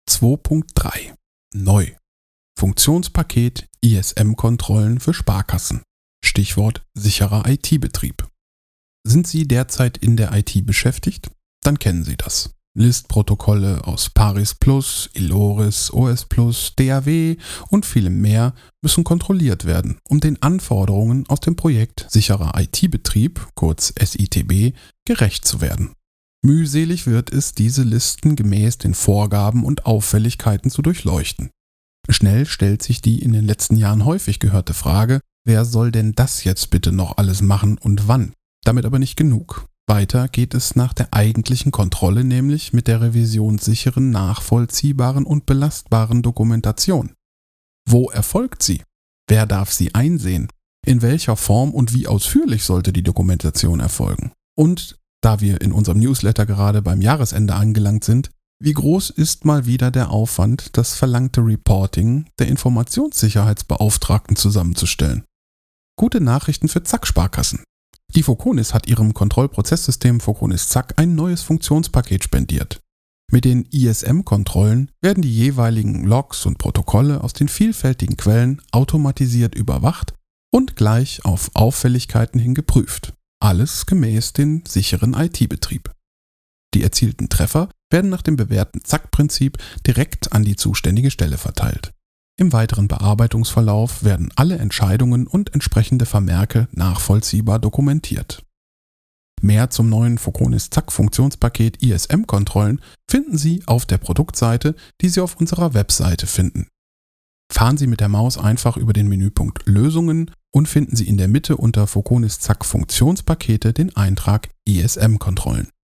2.3 Neu. Funktionspaket ISM-Kontrollen für Sparkassen. Stichwort sicherer IT-Betrieb. Sind Sie derzeit in der IT beschäftigt? Dann kennen Sie das. List-Protokolle aus Paris Plus, Iloris, OS Plus, DAW und vielem mehr müssen kontrolliert werden, um den Anforderungen aus dem Projekt sicherer IT-Betrieb, kurz SITB, gerecht zu werden. Mühselig wird es, diese Listen gemäß den Vorgaben und Auffälligkeiten zu durchleuchten. Schnell stellt sich die in den letzten Jahren häufig gehörte Frage, wer soll denn das jetzt bitte noch alles machen und wann? Damit aber nicht genug. Weiter geht es nach der eigentlichen Kontrolle, nämlich mit der revisionssicheren, nachvollziehbaren und belastbaren Dokumentation. Wo erfolgt sie? Wer darf sie einsehen? In welcher Form und wie ausführlich sollte die Dokumentation erfolgen? Und da wir in unserem Newsletter gerade beim Jahresende angelangt sind, wie groß ist mal wieder der Aufwand, das verlangte Reporting der Informationssicherheitsbeauftragten zusammenzustellen? Gute Nachrichten für Zack-Sparkassen. Die Foconis hat ihrem Kontrollprozesssystem Foconis Zack ein neues Funktionspaket spendiert. Mit den ISM-Kontrollen werden die jeweiligen Logs und Protokolle aus den vielfältigen Quellen automatisiert überwacht und gleich auf Auffälligkeiten hin geprüft. Alles gemäß dem sicheren IT-Betrieb. Die erzielten Treffer werden nach dem bewährten Zack-Prinzip direkt an die zuständige Stelle verteilt. Im weiteren Bearbeitungsverlauf werden alle Entscheidungen und entsprechende Vermerke nachvollziehbar dokumentiert. Mehr zum neuen Foconis Zack Funktionspaket ISM-Kontrollen finden Sie auf der Produktseite, die Sie auf unserer Webseite finden. Fahren Sie mit der Maus einfach über den Menüpunkt Lösungen und finden Sie in der Mitte unter Foconis Zack Funktionspakete den Eintrag ISM-Kontrollen.